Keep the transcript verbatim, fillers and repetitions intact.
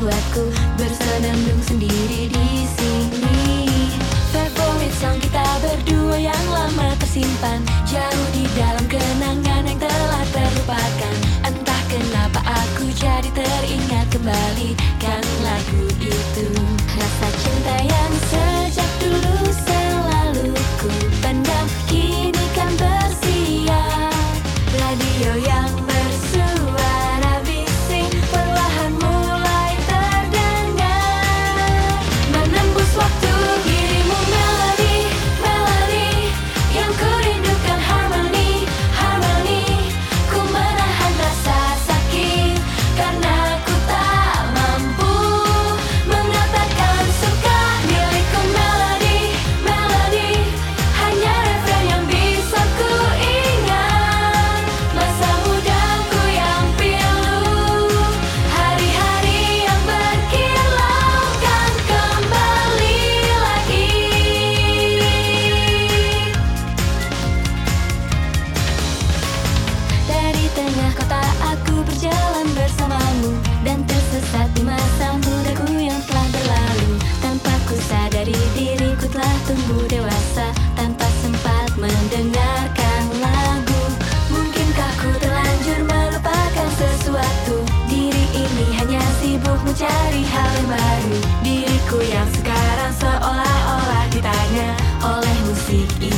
membuatku bersenandung sendiri di sini. Favorit song kita berdua yang lama tersimpan jauh di dalam kenangan yang telah terlupakan. Entah kenapa aku jadi teringat kembali kan lagu itu. Rasa cinta yang sejak dulu selalu ku pendam kini kan bersiar. Radio yang bersuara bising perlahan mulai terdengar. Menembus waktu dirimu melodi, melodi yang ku rindukan harmoni, harmoni. Ku menahan rasa sakit karena ku tak mampu mengatakan suka. Milikku melodi, melodi hanya refren yang bisa ku ingat. Masa mudaku yang pilu, hari-hari yang berkilau kan kembali lagi. Dari tengah kota aku berjalan bersamamu dan tersesat di masa mudaku yang telah berlalu. Tanpa ku sadari diriku telah tumbuh dewasa tanpa sempat mendengarkan lagu. Mungkinkah ku terlanjur melupakan sesuatu? Diri ini hanya sibuk mencari hal yang baru. Diriku yang sekarang seolah-olah ditanya oleh musik ini.